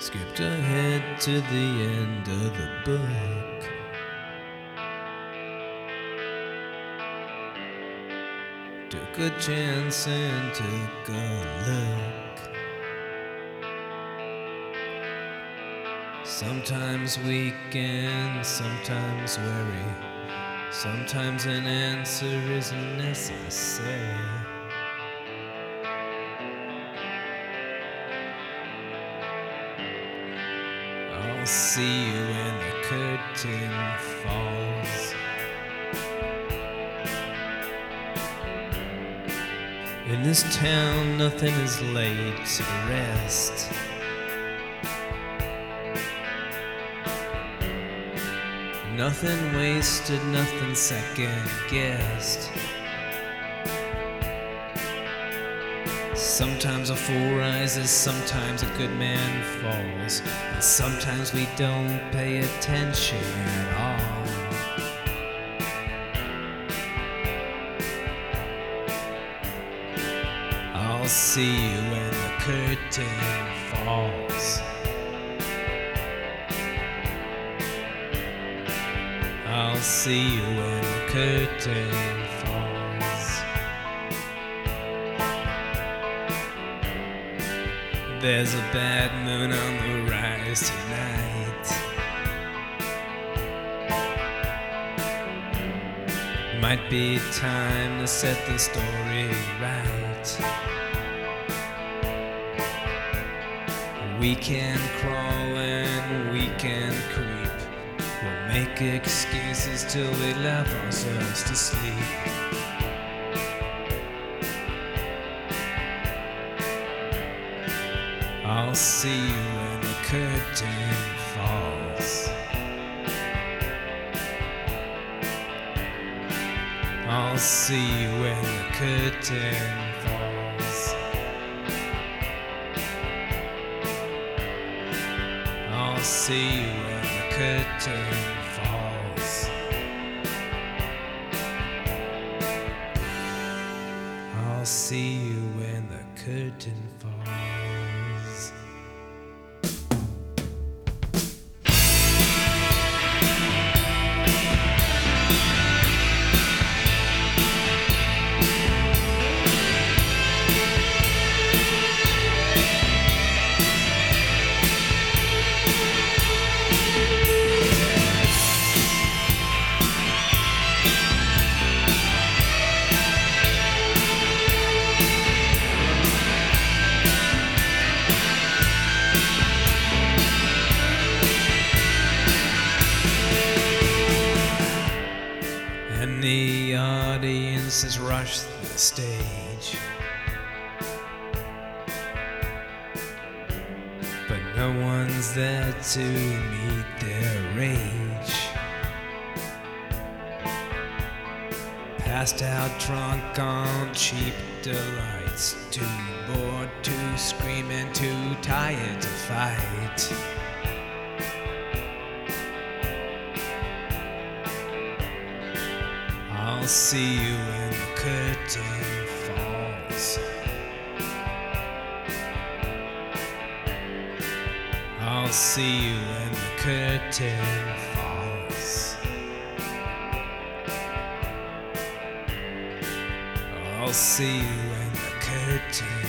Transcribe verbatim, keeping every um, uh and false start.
Skipped ahead to the end of the book. Took a chance and took a look. Sometimes weak and sometimes weary. Sometimes an answer isn't necessary. I'll see you when the curtain falls. In this town, nothing is laid to rest. Nothing wasted, nothing second-guessed. Sometimes a fool rises, sometimes a good man falls, and sometimes we don't pay attention at all. I'll see you when the curtain falls. I'll see you when the curtain falls. There's a bad moon on the rise tonight. Might be time to set the story right. We can crawl and we can creep. We'll make excuses till we laugh ourselves to sleep. I'll see you when the curtain falls. I'll see you when the curtain falls. I'll see you when the curtain falls. I'll see you when the curtain falls. And the audience has rushed the stage, but no one's there to meet their rage. Passed out drunk on cheap delights, too bored to scream and too tired to fight. I'll see you when the curtain falls. I'll see you when the curtain falls. I'll see you when the curtain